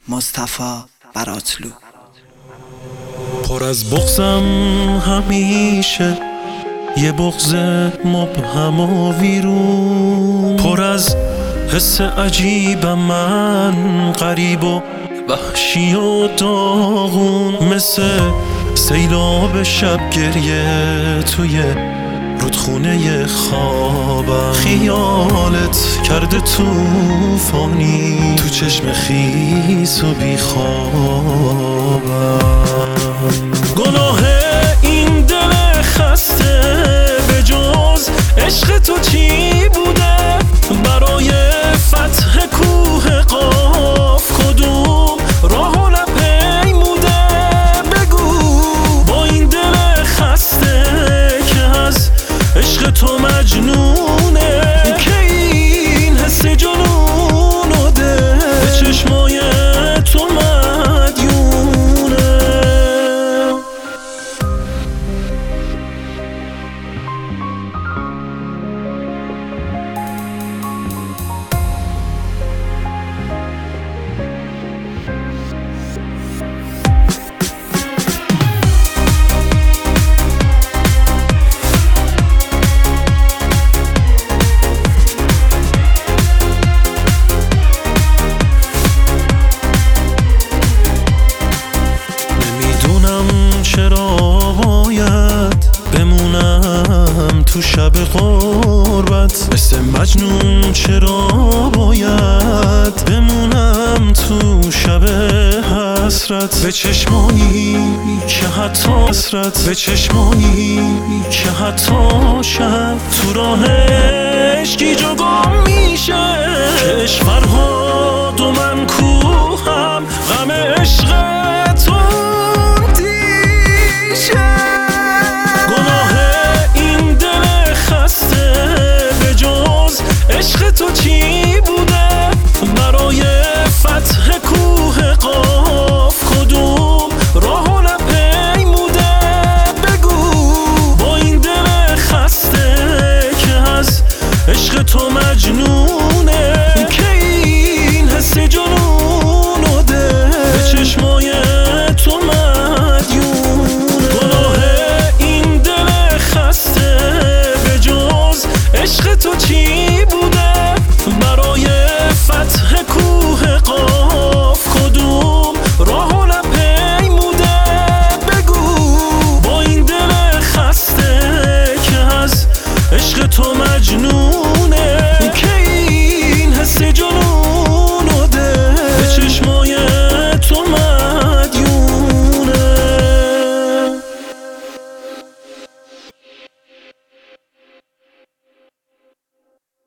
مصطفی براتلو. پر از بغضم همیشه، یه بغض مبهم و ویرون، پر از حس عجیبم من، غریب و وحشی و داغون، مثل سیلاب شب گریه توی رودخونه خوابم. خیالت کرده توفانی تو چشم خیس و بیخوابم. گناه این دل خسته به جز عشق تو چی بوده؟ برای فتح کوه قاف کدوم راه و نپیموده؟ بگو با این دل خسته که از عشق تو مجنونه، که این حس جنون و ده به چشمای تو مدیونه. چرا باید بمونم تو شب غربت؟ مثل مجنون چرا باید بمونم تو شب حسرت؟ به چشمایی که حتی حسرت، به چشمایی که حتی شب تو راه عشقی جا گم میشه، که عشق فرهاد و من کو